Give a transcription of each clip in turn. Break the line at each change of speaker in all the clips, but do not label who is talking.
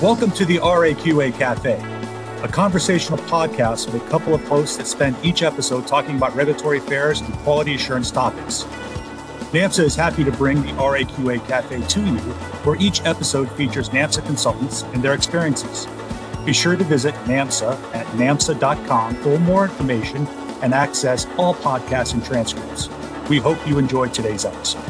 Welcome to the RAQA Cafe, a conversational podcast with a couple of hosts that spend each episode talking about regulatory affairs and quality assurance topics. NAMSA is happy to bring the RAQA Cafe to you, where each episode features NAMSA consultants and their experiences. Be sure to visit NAMSA at namsa.com for more information and access all podcasts and transcripts. We hope you enjoyed today's episode.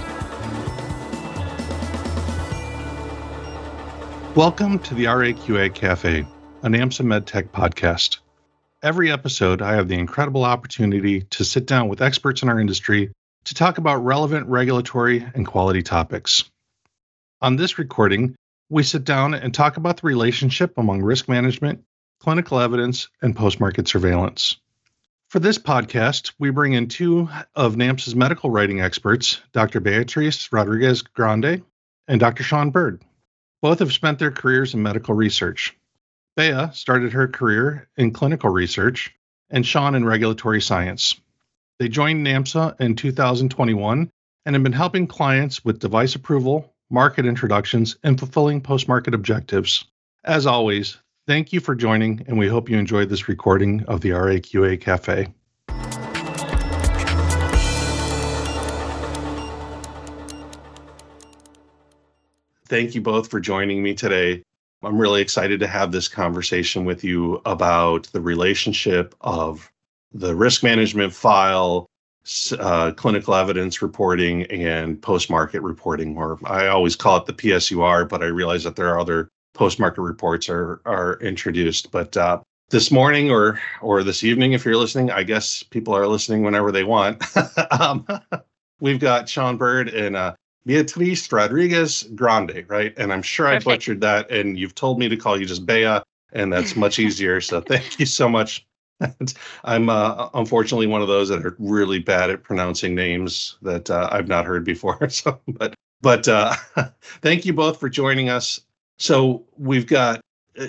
Welcome to the RAQA Cafe, a NAMSA MedTech podcast. Every episode, I have the incredible opportunity to sit down with experts in our industry to talk about relevant regulatory and quality topics. On this recording, we sit down and talk about the relationship among risk management, clinical evidence, and post-market surveillance. For this podcast, we bring in two of NAMSA's medical writing experts, Dr. Beatriz Rodriguez Grande and Dr. Sean Bird. Both have spent their careers in medical research. Bea started her career in clinical research and Sean in regulatory science. They joined NAMSA in 2021 and have been helping clients with device approval, market introductions, and fulfilling post-market objectives. As always, thank you for joining, and we hope you enjoyed this recording of the RAQA Cafe. Thank you both for joining me today. I'm really excited to have this conversation with you about the relationship of the risk management file, clinical evidence reporting, and post-market reporting, or I always call it the PSUR, but I realize that there are other post-market reports are introduced. But this morning or this evening, if you're listening, I guess people are listening whenever they want. We've got Sean Bird and Beatriz Rodriguez Grande, right? And I'm sure
Perfect.
I butchered that, and you've told me to call you just Bea, and that's much easier. So thank you so much. I'm unfortunately one of those that are really bad at pronouncing names that I've not heard before. So, but thank you both for joining us. So we've got,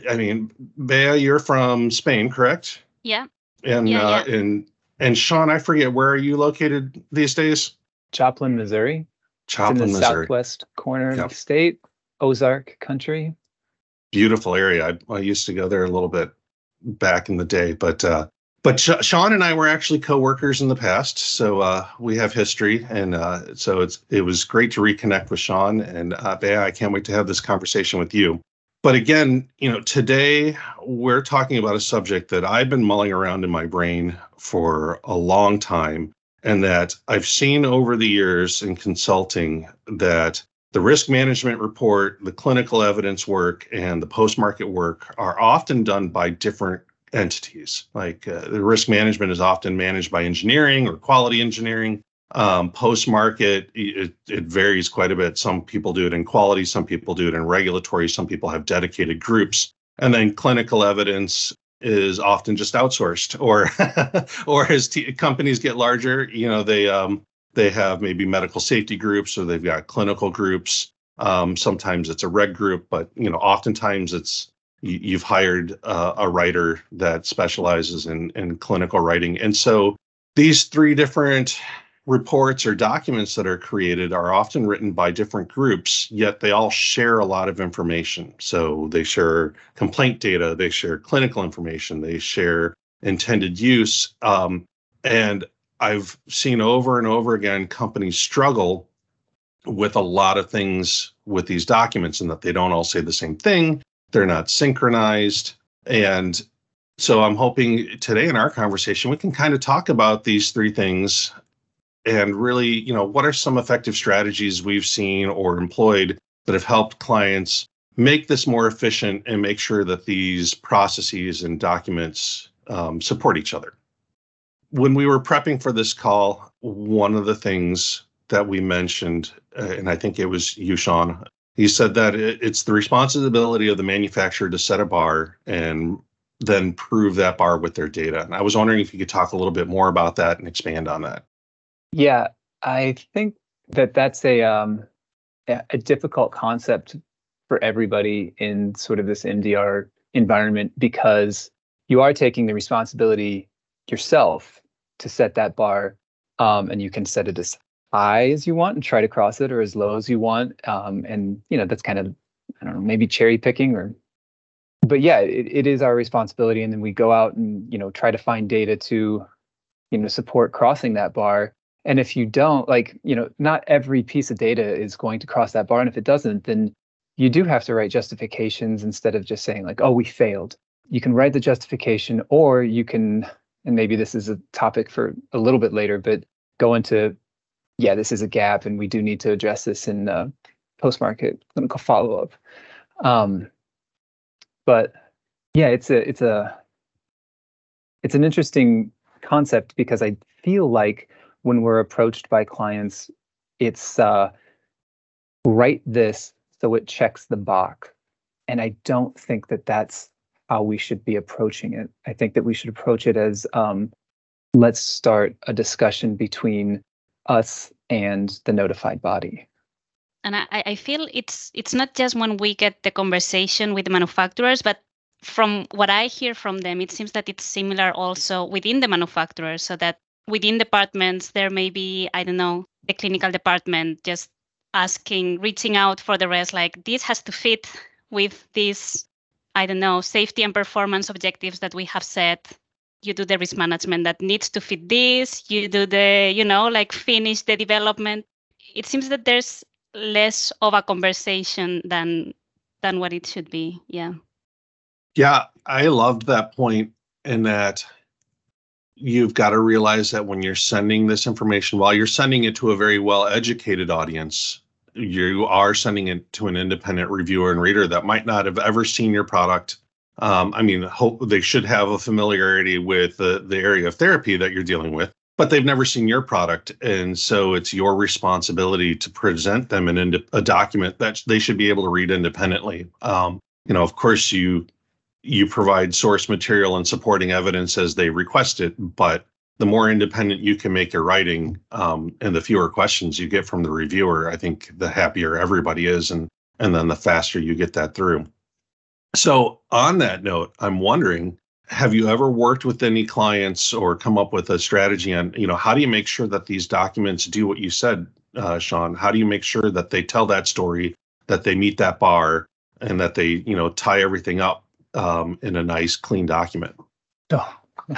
Bea, you're from Spain, correct?
Yeah.
And
Yeah.
and Sean, I forget, where are you located these days?
Joplin, Missouri.
Joplin,
it's in the
Missouri.
southwest corner of
Yep.
the state, Ozark country.
Beautiful area. I used to go there a little bit back in the day, but Sean and I were actually coworkers in the past, so we have history, and so it was great to reconnect with Sean, and Bea, I can't wait to have this conversation with you. But again, today we're talking about a subject that I've been mulling around in my brain for a long time, and that I've seen over the years in consulting that the risk management report, the clinical evidence work, and the post-market work are often done by different entities. Like the risk management is often managed by engineering or quality engineering. Post-market, it varies quite a bit. Some people do it in quality, some people do it in regulatory, some people have dedicated groups. And then clinical evidence is often just outsourced, or as companies get larger, they have maybe medical safety groups, or they've got clinical groups. Sometimes it's a reg group, but oftentimes it's you've hired a writer that specializes in clinical writing. And so these three different reports or documents that are created are often written by different groups, yet they all share a lot of information. So they share complaint data, they share clinical information, they share intended use. And I've seen over and over again companies struggle with a lot of things with these documents, and that they don't all say the same thing. They're not synchronized. And so I'm hoping today in our conversation, we can kind of talk about these three things and really, what are some effective strategies we've seen or employed that have helped clients make this more efficient and make sure that these processes and documents support each other. When we were prepping for this call, one of the things that we mentioned, and I think it was you, Sean, he said that it's the responsibility of the manufacturer to set a bar and then prove that bar with their data. And I was wondering if you could talk a little bit more about that and expand on that.
Yeah, I think that's a difficult concept for everybody in sort of this MDR environment, because you are taking the responsibility yourself to set that bar, and you can set it as high as you want and try to cross it, or as low as you want. And that's kind of, I don't know, maybe cherry picking or but yeah, it is our responsibility, and then we go out and try to find data to support crossing that bar. And if you don't, like, not every piece of data is going to cross that bar, and if it doesn't, then you do have to write justifications instead of just saying like, oh, we failed. You can write the justification, or you can, and maybe this is a topic for a little bit later, but go into, yeah, this is a gap and we do need to address this in post-market clinical follow-up. But yeah, it's an interesting concept, because I feel like when we're approached by clients, it's write this so it checks the box. And I don't think that that's how we should be approaching it. I think that we should approach it as let's start a discussion between us and the notified body.
And I feel it's not just when we get the conversation with the manufacturers, but from what I hear from them, it seems that it's similar also within the manufacturers, so that within departments, there may be, I don't know, the clinical department just reaching out for the rest, like this has to fit with these, I don't know, safety and performance objectives that we have set. You do the risk management that needs to fit this. You do the, like finish the development. It seems that there's less of a conversation than what it should be. Yeah.
Yeah, I loved that point, in that you've got to realize that when you're sending this information, while you're sending it to a very well-educated audience, you are sending it to an independent reviewer and reader that might not have ever seen your product. Hope they should have a familiarity with the area of therapy that you're dealing with, but they've never seen your product. And so it's your responsibility to present them a document that they should be able to read independently. Of course, you provide source material and supporting evidence as they request it, but the more independent you can make your writing, and the fewer questions you get from the reviewer, I think the happier everybody is, and then the faster you get that through. So on that note, I'm wondering, have you ever worked with any clients or come up with a strategy on, how do you make sure that these documents do what you said, Sean? How do you make sure that they tell that story, that they meet that bar, and that they, tie everything up in a nice, clean document?
Oh.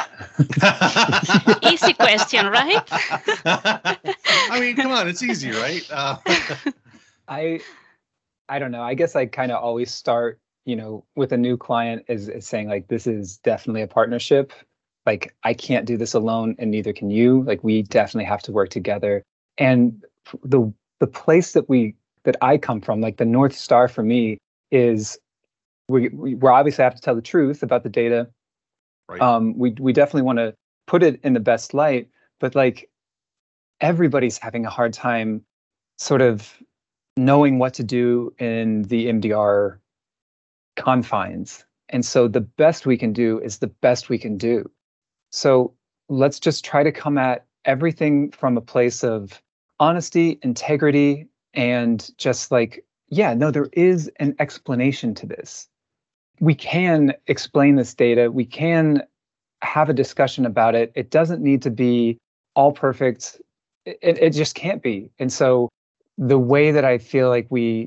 Easy question, right?
I mean, come on, it's easy, right?
I don't know. I guess I kind of always start, with a new client is saying like, this is definitely a partnership. Like, I can't do this alone, and neither can you. Like, we definitely have to work together. And the place that I come from, like the North Star for me, is we're obviously have to tell the truth about the data. Right. We definitely want to put it in the best light, but like, everybody's having a hard time sort of knowing what to do in the MDR confines. And so the best we can do is the best we can do. So let's just try to come at everything from a place of honesty, integrity, and just like, yeah, no, there is an explanation to this. We can explain this data. We can have a discussion about it. It doesn't need to be all perfect. It just can't be. And so the way that I feel like we,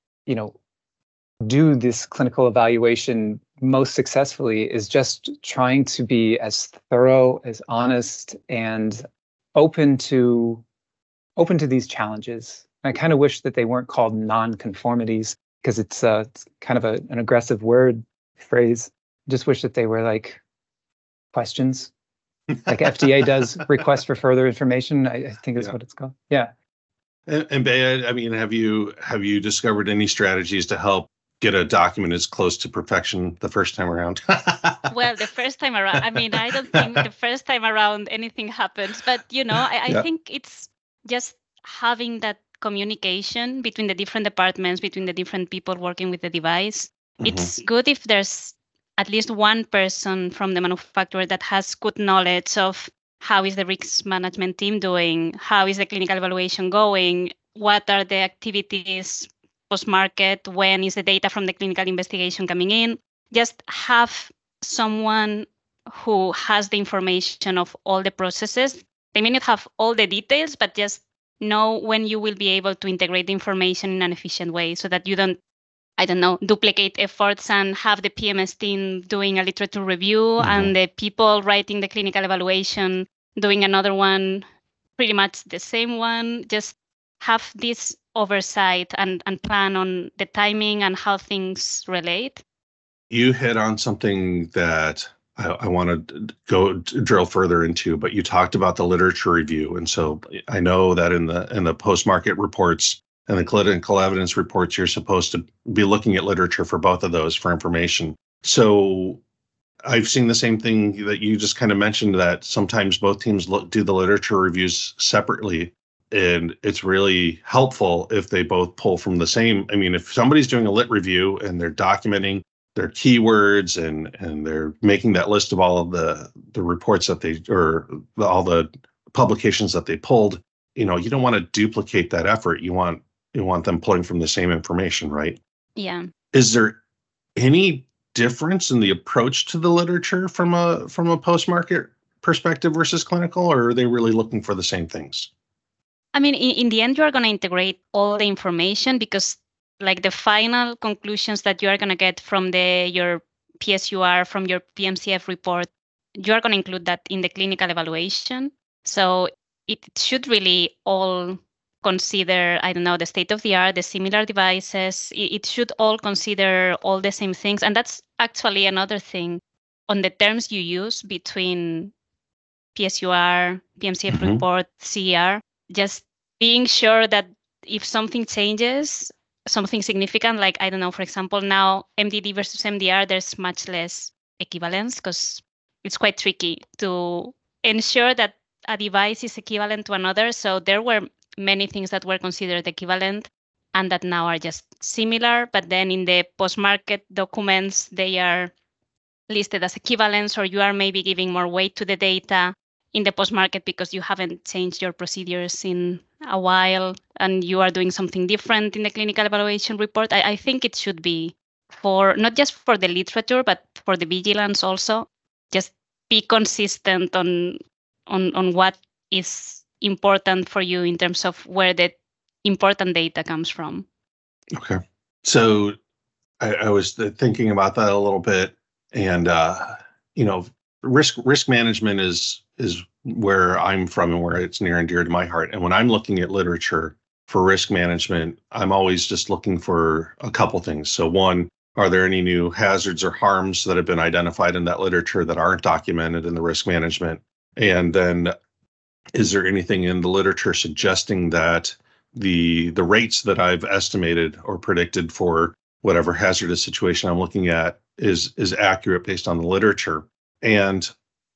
do this clinical evaluation most successfully is just trying to be as thorough, as honest, and open to these challenges. I kind of wish that they weren't called non-conformities, because it's kind of an aggressive phrase. Just wish that they were like questions, like FDA does request for further information. I think is what it's called. Yeah.
And Bea, I mean, have you discovered any strategies to help get a document as close to perfection the first time around?
Well, the first time around, I mean, I don't think the first time around anything happens, but I think it's just having that communication between the different departments, between the different people working with the device. Mm-hmm. It's good if there's at least one person from the manufacturer that has good knowledge of how is the risk management team doing, how is the clinical evaluation going, what are the activities post-market, when is the data from the clinical investigation coming in. Just have someone who has the information of all the processes. They may not have all the details, but just know when you will be able to integrate the information in an efficient way, so that you don't I don't know, duplicate efforts and have the PMS team doing a literature review and the people writing the clinical evaluation doing another one, pretty much the same one. Just have this oversight and plan on the timing and how things relate.
You hit on something that I want to go drill further into, but you talked about the literature review. And so I know that in the post-market reports and the clinical evidence reports, you're supposed to be looking at literature for both of those for information. So I've seen the same thing that you just kind of mentioned, that sometimes both teams do the literature reviews separately. And it's really helpful if they both pull from the same. I mean, if somebody's doing a lit review and they're documenting their keywords and they're making that list of all of the reports that all the publications that they pulled, you don't want to duplicate that effort. You want them pulling from the same information, right?
Yeah.
Is there any difference in the approach to the literature from a post-market perspective versus clinical, or are they really looking for the same things?
I mean, in the end, you are going to integrate all the information, because like the final conclusions that you are going to get from your PSUR, from your PMCF report, you are going to include that in the clinical evaluation. So it should really all consider, I don't know, the state of the art, the similar devices. It should all consider all the same things. And that's actually another thing on the terms you use between PSUR, PMCF report, CER, just being sure that if something changes, something significant, like, I don't know, for example, now MDD versus MDR, there's much less equivalence because it's quite tricky to ensure that a device is equivalent to another. So there were many things that were considered equivalent and that now are just similar. But then in the post-market documents, they are listed as equivalents, or you are maybe giving more weight to the data in the post-market because you haven't changed your procedures in a while and you are doing something different in the clinical evaluation report. I think it should be for not just for the literature, but for the vigilance also. Just be consistent on what is important for you in terms of where the important data comes from.
Okay. So I was thinking about that a little bit, and risk management is where I'm from and where it's near and dear to my heart. And when I'm looking at literature for risk management, I'm always just looking for a couple things. So one, are there any new hazards or harms that have been identified in that literature that aren't documented in the risk management? And then is there anything in the literature suggesting that the rates that I've estimated or predicted for whatever hazardous situation I'm looking at is accurate based on the literature? And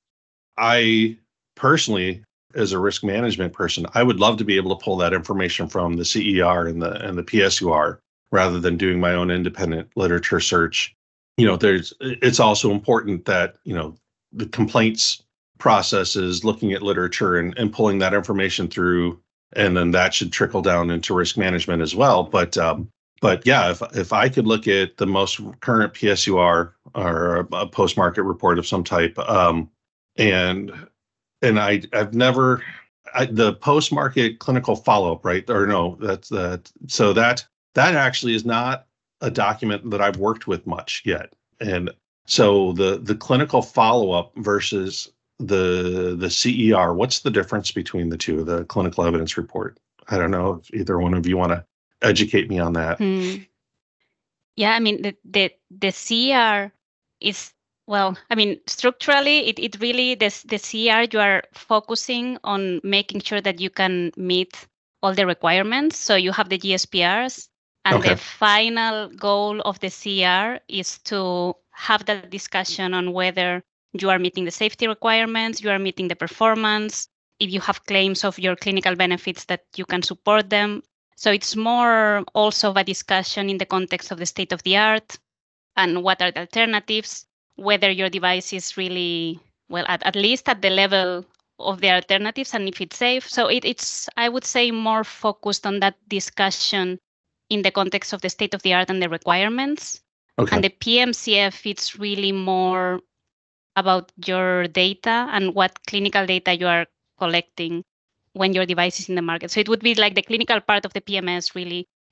I personally, as a risk management person, I would love to be able to pull that information from the CER and the PSUR rather than doing my own independent literature search. It's also important that, the complaints process is looking at literature and pulling that information through, and then that should trickle down into risk management as well. But yeah, if I could look at the most current PSUR or a post-market report of some type, and I've never the post-market clinical follow-up, right? Or no, that's that. So that actually is not a document that I've worked with much yet. And so the clinical follow-up versus the CER, what's the difference between the two, the clinical evidence report? I don't know if either one of you want to educate me on that.
Yeah, I mean, the CER is, well, I mean, structurally, it really, the CER, you are focusing on making sure that you can meet all the requirements. So you have the GSPRs, and the final goal of the CER is to have that discussion on whether you are meeting the safety requirements, you are meeting the performance, if you have claims of your clinical benefits that you can support them. So it's more also of a discussion in the context of the state of the art and what are the alternatives, whether your device is really, well, at least at the level of the alternatives, and if it's safe. So it's, I would say, more focused on that discussion in the context of the state of the art and the requirements. And the PMCF, it's really more about your data and what clinical data you are collecting when your device is in the market. So it would be like the clinical part of the PMS really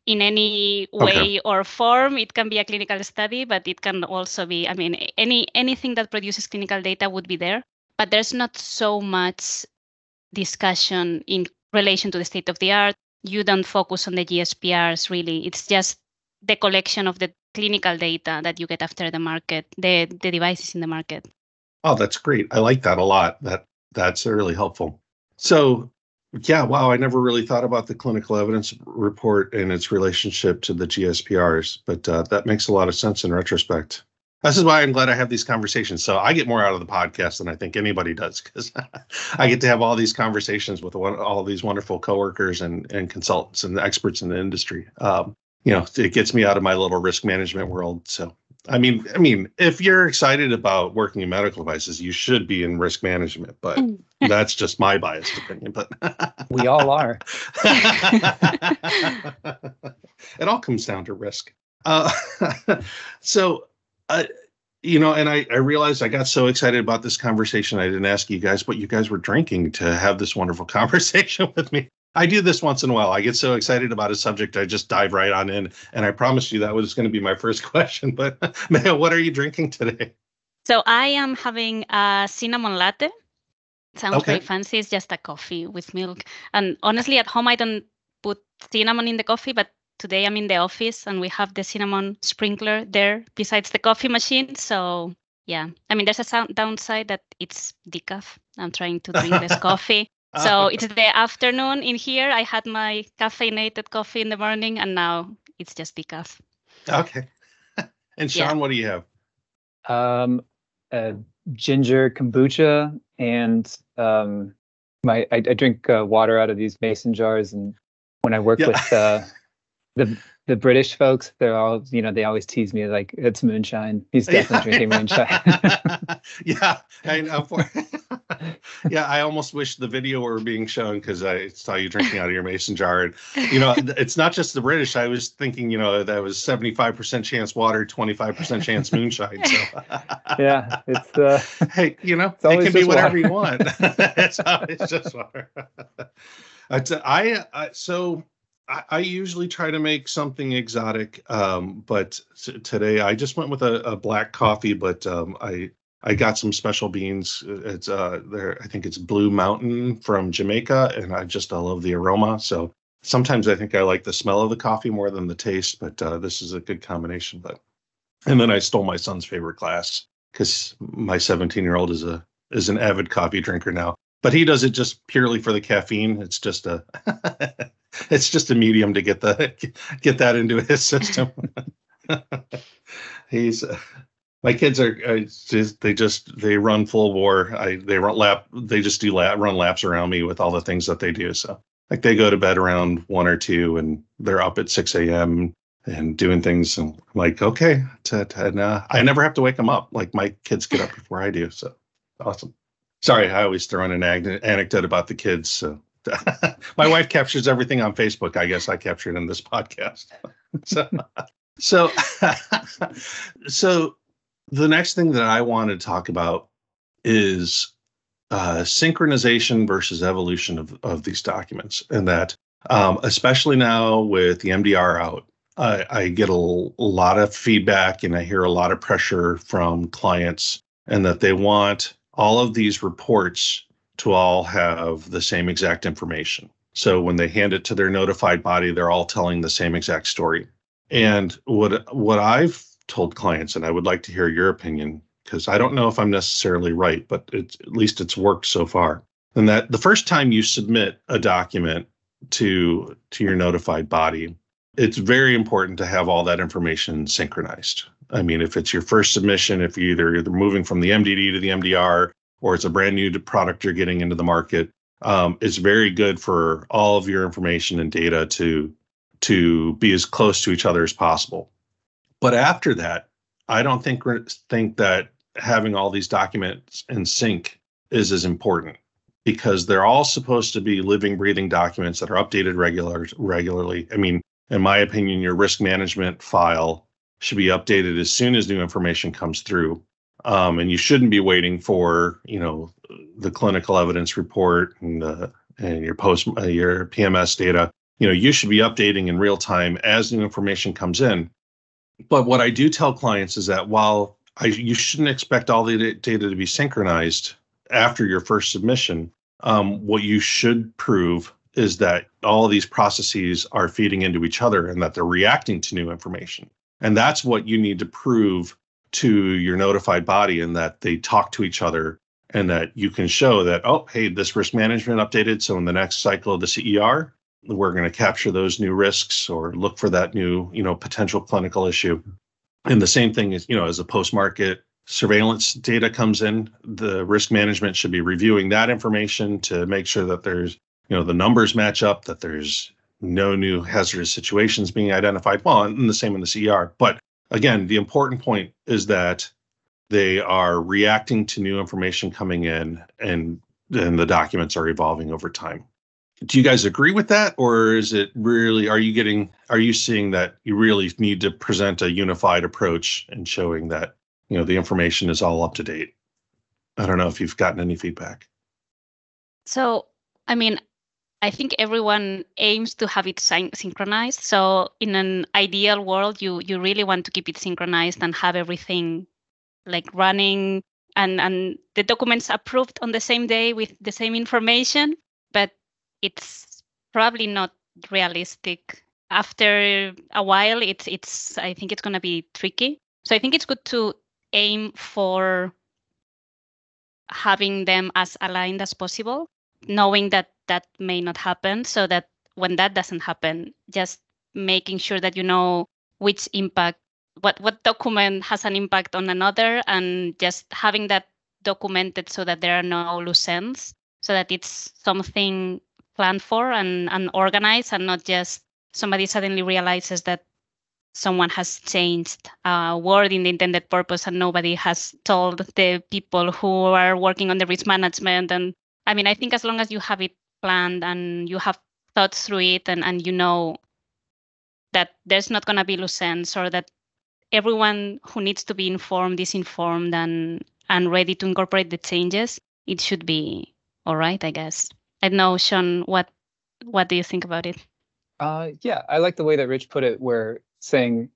in any way or form. It can be a clinical study, but it can also be, anything that produces clinical data would be there. But there's not so much discussion in relation to the state of the art. You don't focus on the GSPRs really. It's just the collection of the clinical data that you get after the market, the devices in the market.
Oh, that's great. I like that a lot. That's really helpful. So, yeah, wow, I never really thought about the clinical evidence report and its relationship to the GSPRs, but that makes a lot of sense in retrospect. This is why I'm glad I have these conversations. So I get more out of the podcast than I think anybody does, because I get to have all these conversations with all these wonderful coworkers and consultants and experts in the industry. It gets me out of my little risk management world. So, I mean, if you're excited about working in medical devices, you should be in risk management, but that's just my biased opinion. But
we all are.
It all comes down to risk. And I realized I got so excited about this conversation, I didn't ask you guys what you guys were drinking to have this wonderful conversation with me. I do this once in a while. I get so excited about a subject, I just dive right on in. And I promised you that was going to be my first question. But Maja, what are you drinking today?
So I am having a cinnamon latte. It sounds very fancy. It's just a coffee with milk. And honestly, at home, I don't put cinnamon in the coffee, but today I'm in the office and we have the cinnamon sprinkler there besides the coffee machine. So yeah, there's a downside that it's decaf. I'm trying to drink less coffee. So it's the afternoon in here. I had my caffeinated coffee in the morning and now it's just decaf.
Okay. And Sean, what do you have?
Ginger kombucha, and I drink water out of these mason jars. And when I work with the British folks, they're all, they always tease me like, it's moonshine. He's definitely drinking moonshine.
Yeah, I know. I almost wish the video were being shown, because I saw you drinking out of your mason jar. And, it's not just the British. I was thinking, that was 75% chance water, 25% chance moonshine. So.
Yeah, it's
hey, it can be whatever you want. It's just water. I usually try to make something exotic, but today I just went with a black coffee. But I got some special beans. It's there. I think it's Blue Mountain from Jamaica, and I love the aroma. So sometimes I think I like the smell of the coffee more than the taste. But this is a good combination. And then I stole my son's favorite class, because my 17-year-old is an avid coffee drinker now. But he does it just purely for the caffeine. It's just a medium to get that into his system. My kids they run full bore. They run laps around me with all the things that they do. So like they go to bed around 1 or 2 and they're up at 6 a.m. and doing things. And I'm like, okay, I never have to wake them up. Like my kids get up before I do. So awesome. Sorry, I always throw in an anecdote about the kids. So my wife captures everything on Facebook. I guess I capture it in this podcast. So the next thing that I want to talk about is synchronization versus evolution of these documents, and that especially now with the MDR out, I get a lot of feedback and I hear a lot of pressure from clients, and that they want all of these reports to all have the same exact information. So when they hand it to their notified body, they're all telling the same exact story. And what I've told clients, and I would like to hear your opinion, because I don't know if I'm necessarily right, but at least it's worked so far, and that the first time you submit a document to your notified body, it's very important to have all that information synchronized. I mean, if it's your first submission, if you're either moving from the MDD to the MDR, or it's a brand new product you're getting into the market, it's very good for all of your information and data to be as close to each other as possible. But after that, I don't think that having all these documents in sync is as important, because they're all supposed to be living, breathing documents that are updated regularly. I mean, in my opinion, your risk management file should be updated as soon as new information comes through. And you shouldn't be waiting for, the clinical evidence report and your PMS data you should be updating in real time as new information comes in. But what I do tell clients is that while you shouldn't expect all the data to be synchronized after your first submission, what you should prove is that all of these processes are feeding into each other and that they're reacting to new information. And that's what you need to prove to your notified body, and that they talk to each other, and that you can show that, oh, hey, this risk management updated. So in the next cycle of the CER, we're going to capture those new risks or look for that new, potential clinical issue. And the same thing is, as a post-market surveillance data comes in, the risk management should be reviewing that information to make sure that there's, the numbers match up, that there's no new hazardous situations being identified. Well, and the same in the CER. But again, the important point is that they are reacting to new information coming in, and then the documents are evolving over time. Do you guys agree with that? Or is it really, are you seeing that you really need to present a unified approach and showing that, the information is all up to date? I don't know if you've gotten any feedback.
So, I think everyone aims to have it synchronized. So in an ideal world, you really want to keep it synchronized and have everything like running and the documents approved on the same day with the same information. But it's probably not realistic. After a while, I think it's going to be tricky. So I think it's good to aim for having them as aligned as possible, knowing that may not happen, so that when that doesn't happen, just making sure that you know which impact, what document has an impact on another, and just having that documented so that there are no loose ends, so that it's something planned for and organized, and not just somebody suddenly realizes that someone has changed a word in the intended purpose and nobody has told the people who are working on the risk management. And I think as long as you have it planned and you have thought through it, and you know that there's not going to be loose ends, or that everyone who needs to be informed is informed and ready to incorporate the changes, it should be all right, I guess. I don't know, Sean, what do you think about it?
Yeah, I like the way that Rich put it, where saying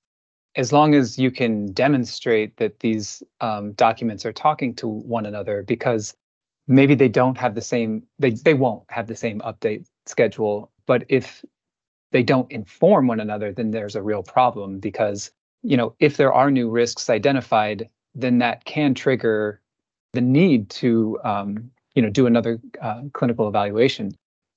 as long as you can demonstrate that these documents are talking to one another, because maybe they don't have the same, they won't have the same update schedule, but if they don't inform one another, then there's a real problem, because if there are new risks identified, then that can trigger the need to do another clinical evaluation.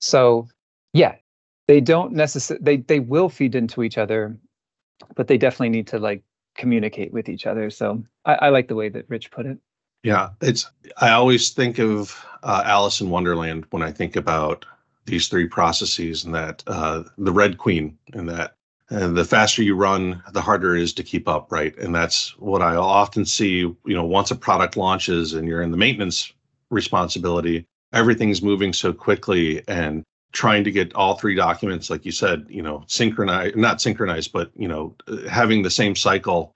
So yeah, they don't necessarily, they will feed into each other, but they definitely need to communicate with each other. So I like the way that Rich put it.
Yeah, I always think of Alice in Wonderland when I think about these three processes, and that the Red Queen, and that the faster you run, the harder it is to keep up, right? And that's what I often see, once a product launches and you're in the maintenance responsibility, everything's moving so quickly, and trying to get all three documents, like you said, not synchronized, but, having the same cycle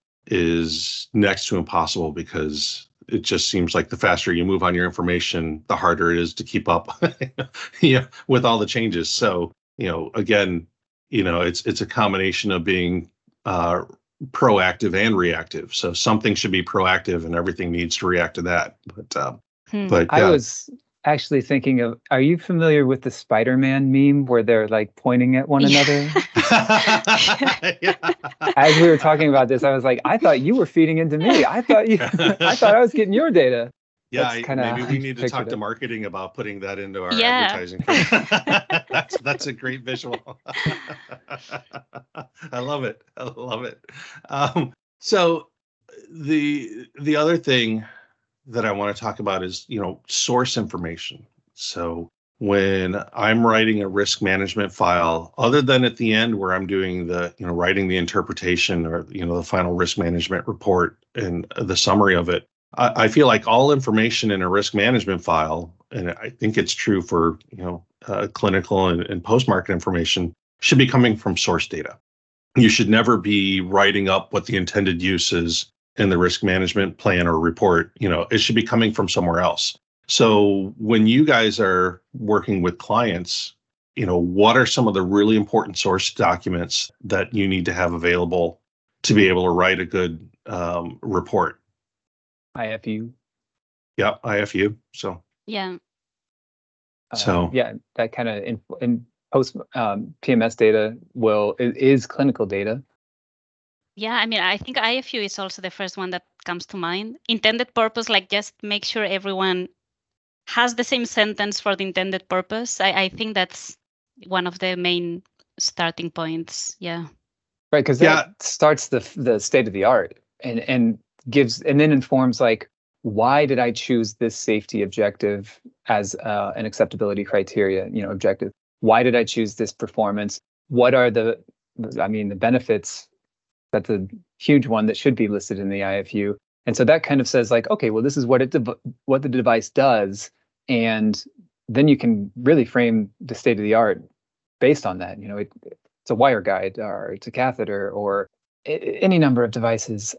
is next to impossible, because it just seems like the faster you move on your information, the harder it is to keep up with all the changes. So, again, it's a combination of being proactive and reactive. So something should be proactive and everything needs to react to that. But
I was actually thinking of, are you familiar with the Spider-Man meme where they're pointing at one another?
Yeah.
As we were talking about this, I was like, I thought you were feeding into me. I thought I was getting your data.
Yeah, maybe we need to talk to marketing about putting that into our advertising. That's a great visual. I love it. So the other thing that I want to talk about is, source information. So when I'm writing a risk management file, other than at the end where I'm doing the, writing the interpretation or, the final risk management report and the summary of it, I feel like all information in a risk management file, and I think it's true for, clinical and post-market information, should be coming from source data. You should never be writing up what the intended use is in the risk management plan or report. It should be coming from somewhere else. So when you guys are working with clients, what are some of the really important source documents that you need to have available to be able to write a good report.
IFU.
Yeah, IFU. So
Yeah.
That kind of in post PMS data is clinical data.
Yeah, I mean, I think IFU is also the first one that comes to mind. Intended purpose, like just make sure everyone has the same sentence for the intended purpose. I think that's one of the main starting points. Yeah.
Right, because that starts the state of the art and then informs like, why did I choose this safety objective as an acceptability criteria, objective? Why did I choose this performance? What are the benefits? That's a huge one that should be listed in the IFU. And so that kind of says like, okay, well, this is what the device does. And then you can really frame the state of the art based on that. It's a wire guide, or it's a catheter, or any number of devices.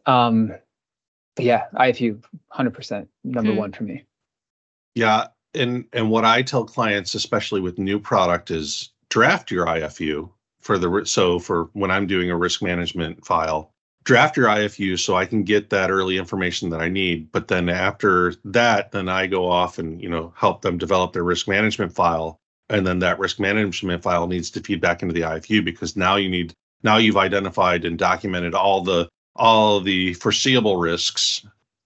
IFU 100% number one for me.
Yeah, and what I tell clients, especially with new product, is draft your IFU for when I'm doing a risk management file. Draft your IFU so I can get that early information that I need. But then after that, then I go off and help them develop their risk management file, and then that risk management file needs to feed back into the IFU, because now you've identified and documented all the foreseeable risks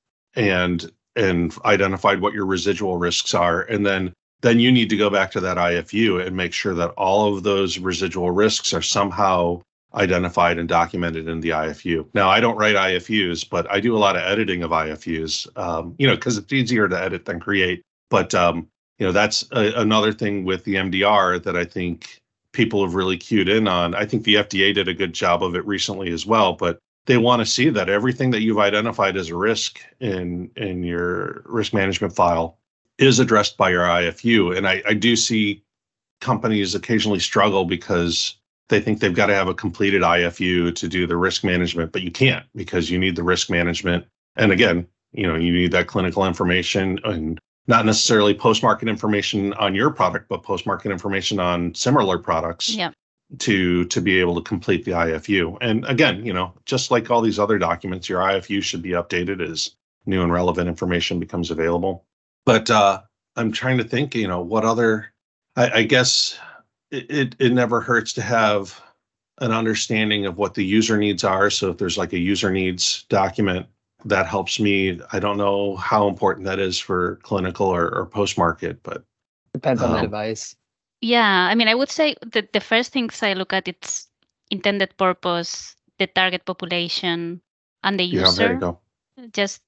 and identified what your residual risks are. And then you need to go back to that IFU and make sure that all of those residual risks are somehow identified and documented in the IFU. Now, I don't write IFUs, but I do a lot of editing of IFUs, because it's easier to edit than create. But, that's another thing with the MDR that I think people have really cued in on. I think the FDA did a good job of it recently as well, but they want to see that everything that you've identified as a risk in your risk management file is addressed by your IFU. And I do see companies occasionally struggle because they think they've got to have a completed IFU to do the risk management, but you can't, because you need the risk management. And again, you need that clinical information, and not necessarily post-market information on your product, but post-market information on similar products.
Yeah.
To be able to complete the IFU. And again, just like all these other documents, your IFU should be updated as new and relevant information becomes available. But I'm trying to think, what other, I guess it never hurts to have an understanding of what the user needs are. So if there's like a user needs document, that helps me. I don't know how important that is for clinical or post-market, but
depends on the device.
Yeah, I mean, I would say that the first things I look at, it's intended purpose, the target population, and the user.
Yeah, there you go.
Just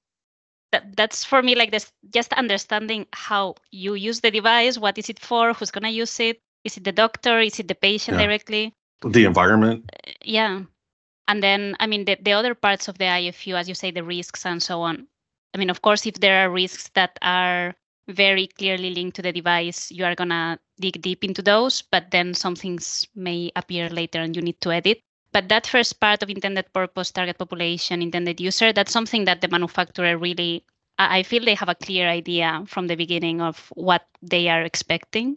that's for me, like this, just understanding how you use the device, what is it for, who's going to use it, is it the doctor, is it the patient directly?
The environment.
Yeah. And then, I mean, the other parts of the IFU, as you say, the risks and so on. I mean, of course, if there are risks that are very clearly linked to the device, you are going to dig deep into those, but then some things may appear later and you need to edit. But that first part of intended purpose, target population, intended user, that's something that the manufacturer really, I feel they have a clear idea from the beginning of what they are expecting.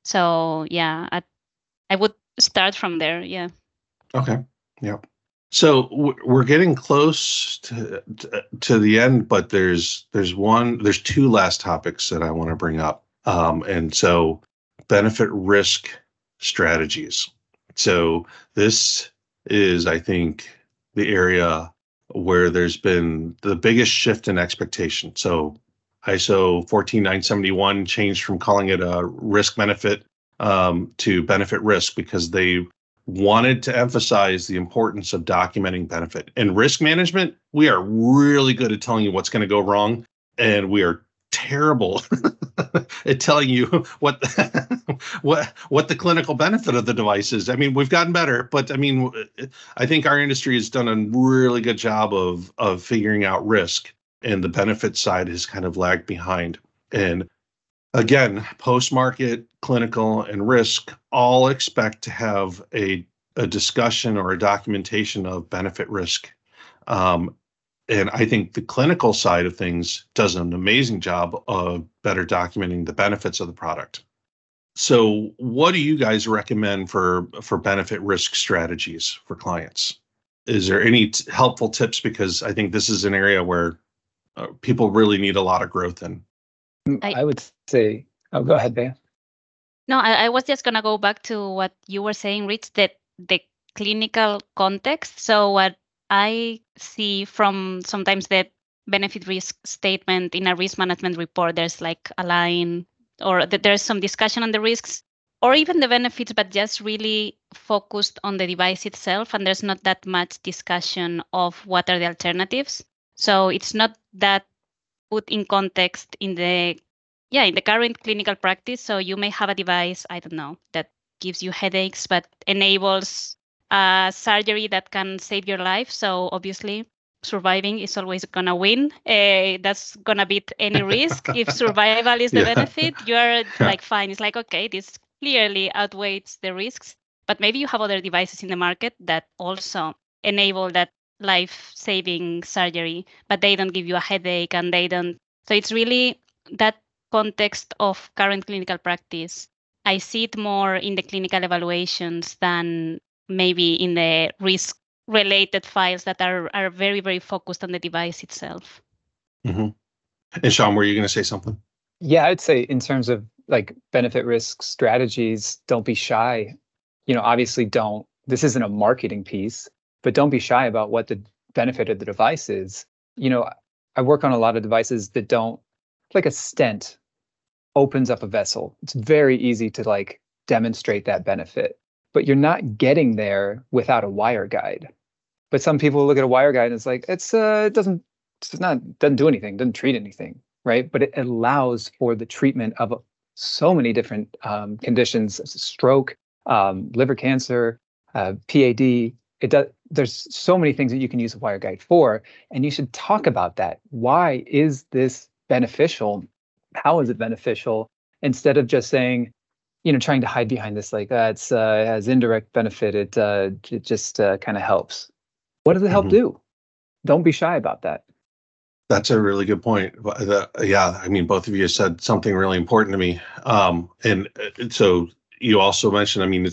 So yeah, I would start from there. Yeah.
Okay. Yeah. So we're getting close to the end, but there's two last topics that I want to bring up. And so benefit risk strategies. So this is, I think, the area where there's been the biggest shift in expectation. So ISO 14971 changed from calling it a risk benefit to benefit risk, because they wanted to emphasize the importance of documenting benefit. In risk management, we are really good at telling you what's going to go wrong, and we are terrible at telling you what the clinical benefit of the device is. I mean, we've gotten better, but I mean, I think our industry has done a really good job of figuring out risk, and the benefit side has kind of lagged behind. And again, post-market, clinical, and risk all expect to have a discussion or a documentation of benefit risk. And I think the clinical side of things does an amazing job of better documenting the benefits of the product. So what do you guys recommend for benefit risk strategies for clients? Is there any helpful tips? Because I think this is an area where people really need a lot of growth in.
I would say, oh, go ahead, Bea.
No, I was just going to go back to what you were saying, Rich, that the clinical context. So what I see from sometimes the benefit risk statement in a risk management report, there's like a line or that there's some discussion on the risks or even the benefits, but just really focused on the device itself. And there's not that much discussion of what are the alternatives. So it's not that put in context in the current clinical practice. So you may have a device, I don't know, that gives you headaches, but enables surgery that can save your life. So obviously surviving is always going to win. That's going to beat any risk. If survival is the benefit, you're like, fine. It's like, okay, this clearly outweighs the risks, but maybe you have other devices in the market that also enable that life-saving surgery, but they don't give you a headache and they don't. So it's really that context of current clinical practice. I see it more in the clinical evaluations than maybe in the risk-related files that are very, very focused on the device itself.
Mm-hmm. And Sean, were you going to say something?
Yeah, I'd say in terms of like benefit risk strategies, don't be shy. Obviously this isn't a marketing piece, but don't be shy about what the benefit of the device is. I work on a lot of devices that don't, like a stent opens up a vessel. It's very easy to like demonstrate that benefit, but you're not getting there without a wire guide. But some people look at a wire guide and it's like, it doesn't do anything, doesn't treat anything, right? But it allows for the treatment of so many different conditions, stroke, liver cancer, PAD. There's so many things that you can use a wire guide for, and you should talk about that. Why is this beneficial? How is it beneficial? Instead of just saying, trying to hide behind this, like it has indirect benefit. It just kind of helps. What does it help do? Don't be shy about that.
That's a really good point. I mean, both of you said something really important to me. And so you also mentioned, I mean,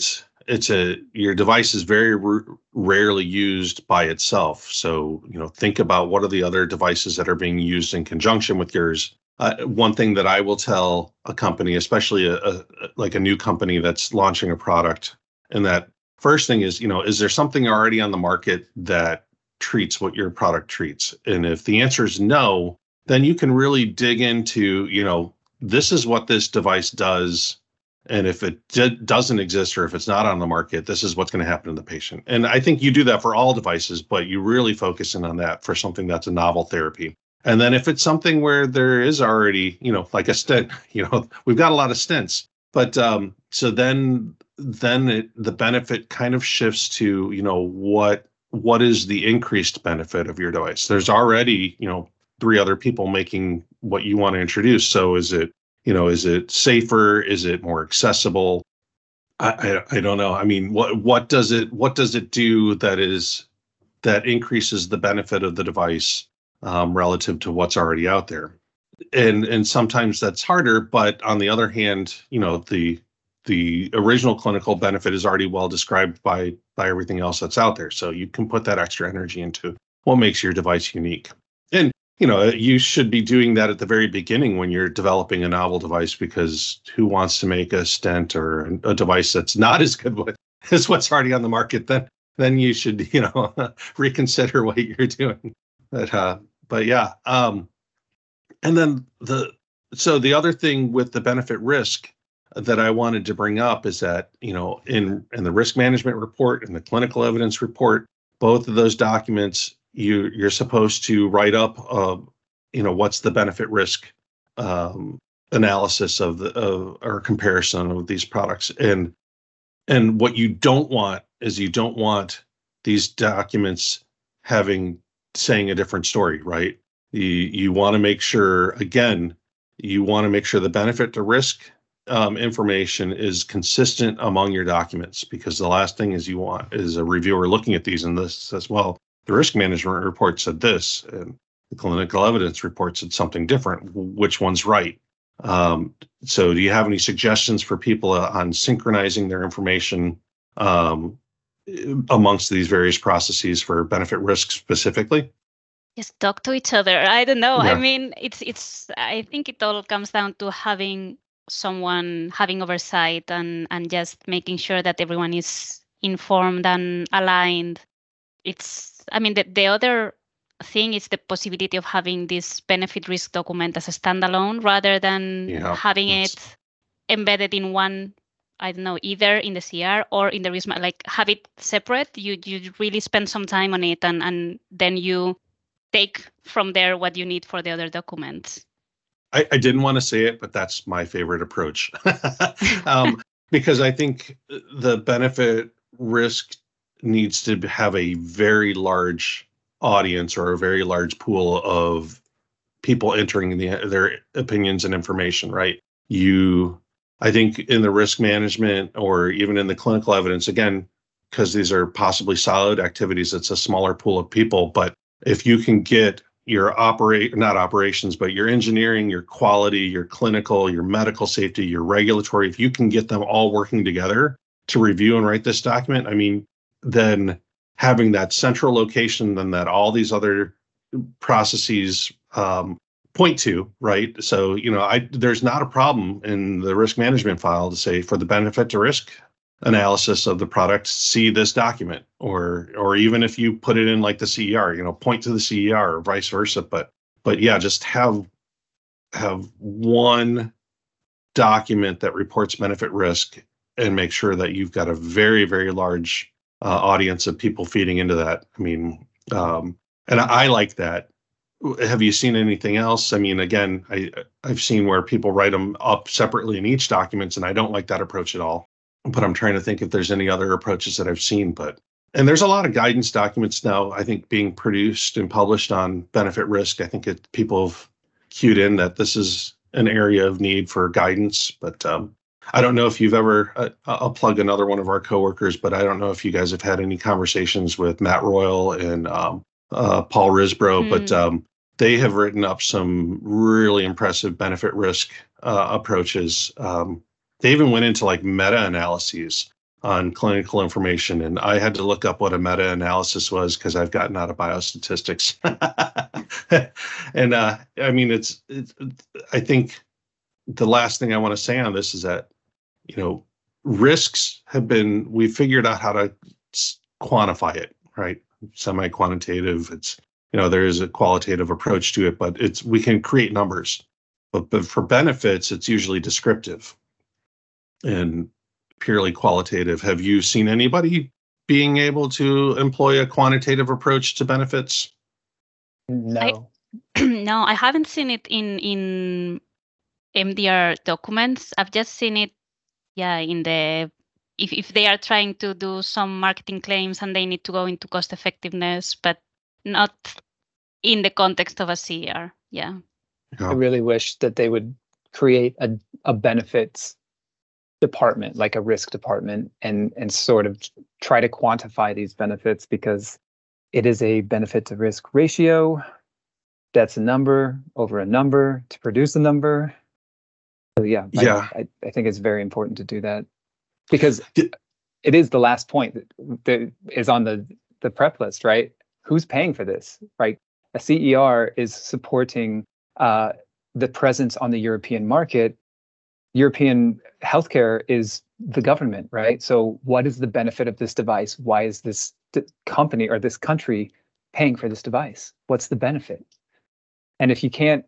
your device is very rarely used by itself. So, think about what are the other devices that are being used in conjunction with yours. One thing that I will tell a company, especially a new company that's launching a product, and that first thing is there something already on the market that treats what your product treats? And if the answer is no, then you can really dig into, this is what this device does. And if it doesn't exist or if it's not on the market, this is what's going to happen to the patient. And I think you do that for all devices, but you really focus in on that for something that's a novel therapy. And then if it's something where there is already, like a stent, we've got a lot of stents, but so then the benefit kind of shifts to, what is the increased benefit of your device? There's already, 3 other people making what you want to introduce. So is it safer? Is it more accessible? I don't know. I mean, what does it do that increases the benefit of the device relative to what's already out there? And sometimes that's harder, but on the other hand, the original clinical benefit is already well described by everything else that's out there. So you can put that extra energy into what makes your device unique. And you should be doing that at the very beginning when you're developing a novel device, because who wants to make a stent or a device that's not as good as what's already on the market? Then you should, reconsider what you're doing. But yeah. And then the other thing with the benefit risk that I wanted to bring up is that, in the risk management report and the clinical evidence report, both of those documents, you're supposed to write up, what's the benefit risk analysis or comparison of these products. And what you don't want is these documents saying a different story, right? You want to make sure, again, the benefit to risk information is consistent among your documents, because the last thing you want is a reviewer looking at these and this says, well, the risk management report said this and the clinical evidence report said something different. Which one's right? So do you have any suggestions for people on synchronizing their information amongst these various processes for benefit risk specifically?
Just talk to each other. I don't know.
Yeah.
I mean, I think it all comes down to having someone having oversight and just making sure that everyone is informed and aligned. I mean, the other thing is the possibility of having this benefit risk document as a standalone rather than having it embedded in one, I don't know, either in the CR or in the risk, like have it separate. You really spend some time on it and then you take from there what you need for the other documents.
I didn't want to say it, but that's my favorite approach. Because I think the benefit risk needs to have a very large audience or a very large pool of people entering their opinions and information, right? I think in the risk management or even in the clinical evidence, again, because these are possibly solid activities, it's a smaller pool of people, but if you can get your not operations, but your engineering, your quality, your clinical, your medical safety, your regulatory, if you can get them all working together to review and write this document, I mean, then having that central location, then that all these other processes point to, right? So, there's not a problem in the risk management file to say for the benefit to risk analysis of the product, see this document, or even if you put it in like the CER, point to the CER or vice versa. But yeah, just have one document that reports benefit risk and make sure that you've got a very, very large audience of people feeding into that. I mean, and I like that. Have you seen anything else? I mean, again, I've seen where people write them up separately in each document, and I don't like that approach at all. But I'm trying to think if there's any other approaches that I've seen. And there's a lot of guidance documents now, I think, being produced and published on benefit risk. I think people have cued in that this is an area of need for guidance. But I don't know if you've ever, I'll plug another one of our coworkers, but I don't know if you guys have had any conversations with Matt Royal and Paul Risbro, but they have written up some really impressive benefit risk approaches. They even went into like meta-analyses on clinical information, and I had to look up what a meta-analysis was because I've gotten out of biostatistics. And I mean, it's I think the last thing I want to say on this is that, risks we've figured out how to quantify it, right? Semi-quantitative, there is a qualitative approach to it, but we can create numbers. But for benefits, it's usually descriptive and purely qualitative. Have you seen anybody being able to employ a quantitative approach to benefits?
No.
No, I haven't seen it in MDR documents. I've just seen it, in the if they are trying to do some marketing claims and they need to go into cost effectiveness, but not in the context of a CR. Yeah.
I really wish that they would create a benefits department, like a risk department, and sort of try to quantify these benefits, because it is a benefit to risk ratio. That's a number over a number to produce a number. So I think it's very important to do that, because it is the last point that is on the prep list, right? Who's paying for this, right? A CER is supporting the presence on the European market. European healthcare is the government, right? So what is the benefit of this device? Why is this company or this country paying for this device? What's the benefit? And if you can't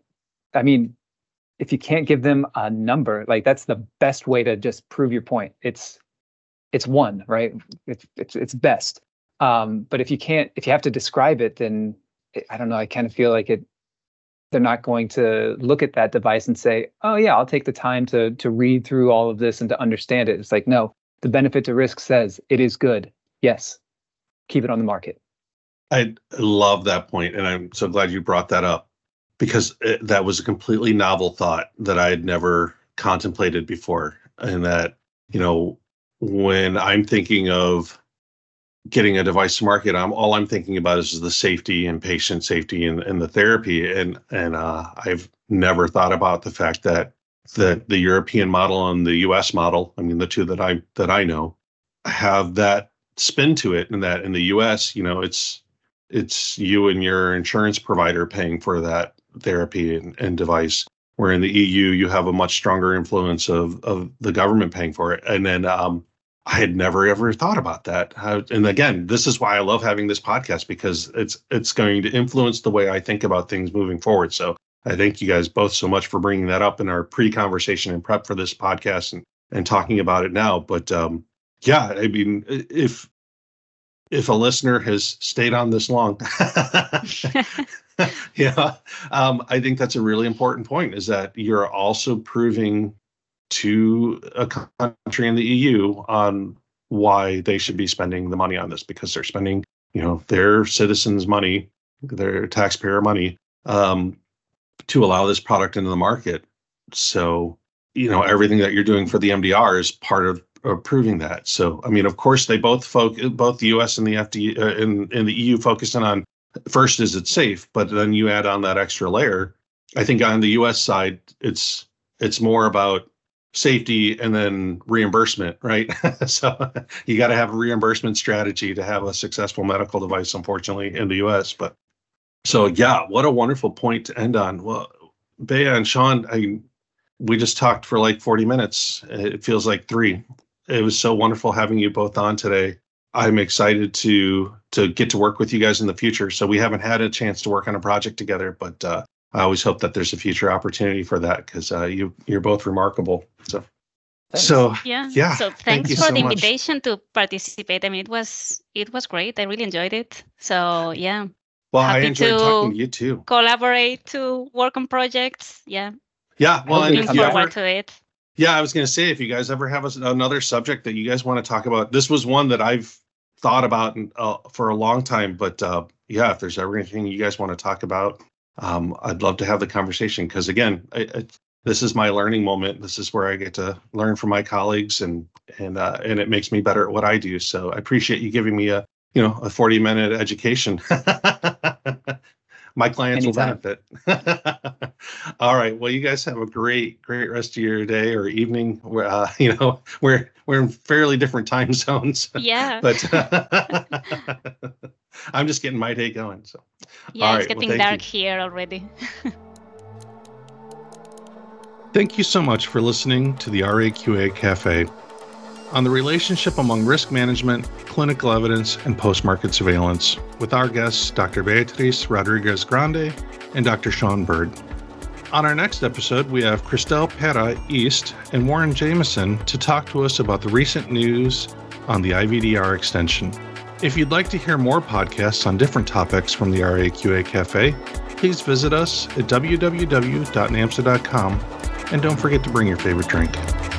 give them a number, like, that's the best way to just prove your point. It's one, right? It's best. But if you have to describe it, then I don't know, I kind of feel like they're not going to look at that device and say, oh yeah, I'll take the time to read through all of this and to understand it. It's like, no, the benefit to risk says it is good. Yes, keep it on the market.
I love that point, and I'm so glad you brought that up, because that was a completely novel thought that I had never contemplated before. And that, when I'm thinking of getting a device to market, all I'm thinking about is the safety and patient safety and the therapy. And I've never thought about the fact that the European model and the US model, I mean, the two that I know, have that spin to it, and that in the US, it's you and your insurance provider paying for that therapy and device, where in the EU you have a much stronger influence of the government paying for it. And then I had never ever thought about that. And again, this is why I love having this podcast, because it's going to influence the way I think about things moving forward. So I thank you guys both so much for bringing that up in our pre-conversation and prep for this podcast and talking about it now. But yeah, I mean, if a listener has stayed on this long, I think that's a really important point, is that you're also proving to a country in the EU on why they should be spending the money on this, because they're spending, their citizens' money, their taxpayer money, to allow this product into the market. So, everything that you're doing for the MDR is part of proving that. So, I mean, of course, they both the US and the FDA in the EU focusing on, first, is it safe, but then you add on that extra layer. I think on the US side, it's more about safety and then reimbursement, right? So you got to have a reimbursement strategy to have a successful medical device, unfortunately, in the US. But so, yeah, what a wonderful point to end on. Well, Bea and Sean, we just talked for like 40 minutes. It feels like 3. It was so wonderful having you both on today. I'm excited to get to work with you guys in the future. So we haven't had a chance to work on a project together, but I always hope that there's a future opportunity for that, because you're both remarkable. So,
thanks.
Yeah. So thanks for the invitation to participate. I mean, it was great. I really enjoyed it. So yeah.
Well, I enjoyed talking to you too.
Collaborate to work on projects. Yeah.
Yeah. Well,
looking forward to it.
Yeah, I was going to say, if you guys ever have another subject that you guys want to talk about, this was one that I've thought about for a long time. But if there's ever anything you guys want to talk about, I'd love to have the conversation, because again, this is my learning moment. This is where I get to learn from my colleagues, and it makes me better at what I do. So I appreciate you giving me a 40-minute education. My clients
Anytime.
will benefit. All right. Well, you guys have a great rest of your day or evening. We're in fairly different time zones.
Yeah.
But I'm just getting my day going. So.
Yeah,
all
it's
right,
getting dark here already.
Thank you so much for listening to the RAQA Cafe on the relationship among risk management, clinical evidence, and post-market surveillance, with our guests, Dr. Beatriz Rodriguez Grande and Dr. Sean Bird. On our next episode, we have Christelle Pera East and Warren Jameson to talk to us about the recent news on the IVDR extension. If you'd like to hear more podcasts on different topics from the RAQA Cafe, please visit us at www.namsa.com, and don't forget to bring your favorite drink.